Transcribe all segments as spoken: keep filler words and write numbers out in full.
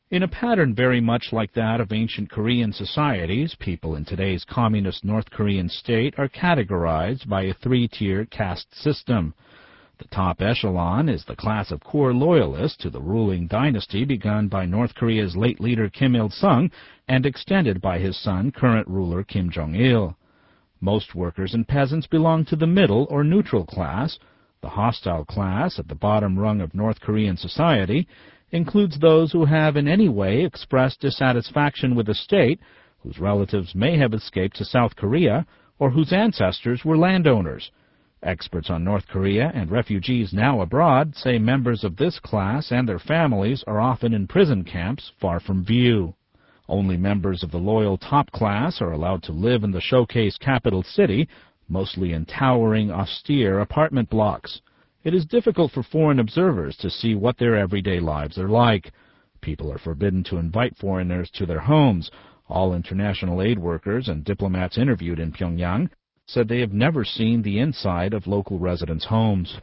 In a pattern very much like that of ancient Korean societies, people in today's communist North Korean state are categorized by a three-tier caste system. The top echelon is the class of core loyalists to the ruling dynasty begun by North Korea's late leader Kim Il-sung and extended by his son, current ruler Kim Jong-il. Most workers and peasants belong to the middle or neutral class. The hostile class at the bottom rung of North Korean society includes those who have in any way expressed dissatisfaction with the state, whose relatives may have escaped to South Korea, or whose ancestors were landowners. Experts on North Korea and refugees now abroad say members of this class and their families are often in prison camps far from view. Only members of the loyal top class are allowed to live in the showcase capital city, mostly in towering, austere apartment blocks. It is difficult for foreign observers to see what their everyday lives are like. People are forbidden to invite foreigners to their homes. All international aid workers and diplomats interviewed in Pyongyang said they have never seen the inside of local residents' homes.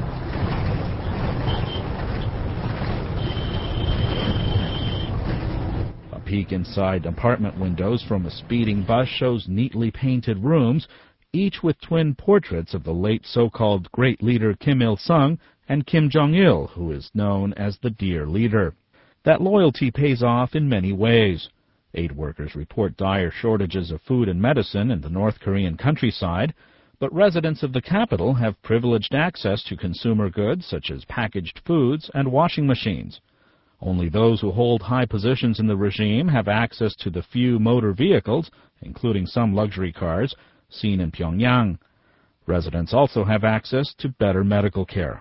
A peek inside apartment windows from a speeding bus shows neatly painted rooms, each with twin portraits of the late so-called great leader Kim Il-sung and Kim Jong-il, who is known as the Dear Leader. That loyalty pays off in many ways. Aid workers report dire shortages of food and medicine in the North Korean countryside, but residents of the capital have privileged access to consumer goods such as packaged foods and washing machines. Only those who hold high positions in the regime have access to the few motor vehicles, including some luxury cars, seen in Pyongyang. Residents also have access to better medical care.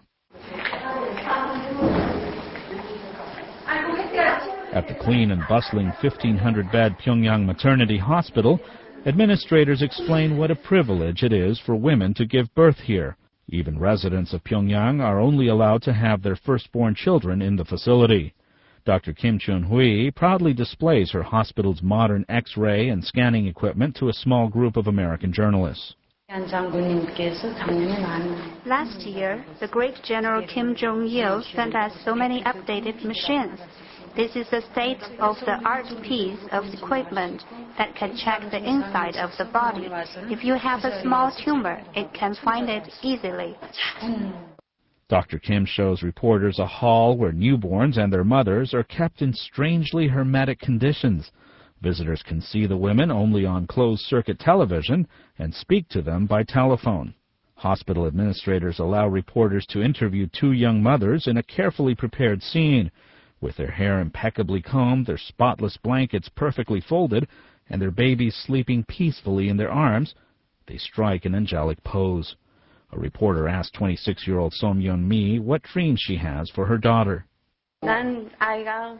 At the clean and bustling fifteen hundred bed Pyongyang Maternity Hospital, administrators explain what a privilege it is for women to give birth here. Even residents of Pyongyang are only allowed to have their firstborn children in the facility. Doctor Kim Chun-hui proudly displays her hospital's modern X-ray and scanning equipment to a small group of American journalists. Last year, the great General Kim Jong-il sent us so many updated machines. This is a state-of-the-art piece of equipment that can check the inside of the body. If you have a small tumor, it can find it easily. Doctor Kim shows reporters a hall where newborns and their mothers are kept in strangely hermetic conditions. Visitors can see the women only on closed-circuit television and speak to them by telephone. Hospital administrators allow reporters to interview two young mothers in a carefully prepared scene. With their hair impeccably combed, their spotless blankets perfectly folded, and their babies sleeping peacefully in their arms, they strike an angelic pose. A reporter asked twenty-six-year-old Som Yeon-mi what dreams she has for her daughter. I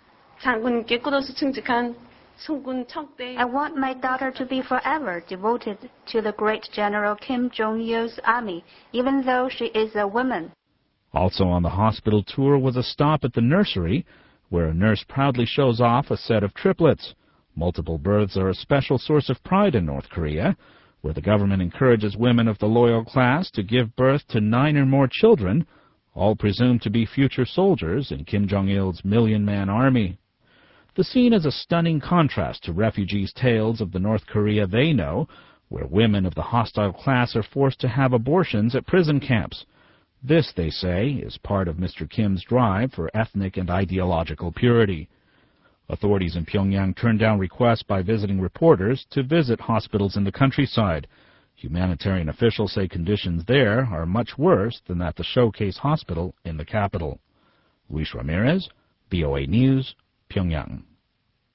want my daughter to be forever devoted to the great General Kim Jong-il's army, even though she is a woman. Also on the hospital tour was a stop at the nursery, where a nurse proudly shows off a set of triplets. Multiple births are a special source of pride in North Korea, where the government encourages women of the loyal class to give birth to nine or more children, all presumed to be future soldiers in Kim Jong-il's million-man army. The scene is a stunning contrast to refugees' tales of the North Korea they know, where women of the hostile class are forced to have abortions at prison camps. This, they say, is part of Mister Kim's drive for ethnic and ideological purity. Authorities in Pyongyang turned down requests by visiting reporters to visit hospitals in the countryside. Humanitarian officials say conditions there are much worse than at the Showcase Hospital in the capital. Luis Ramirez, V O A News, Pyongyang.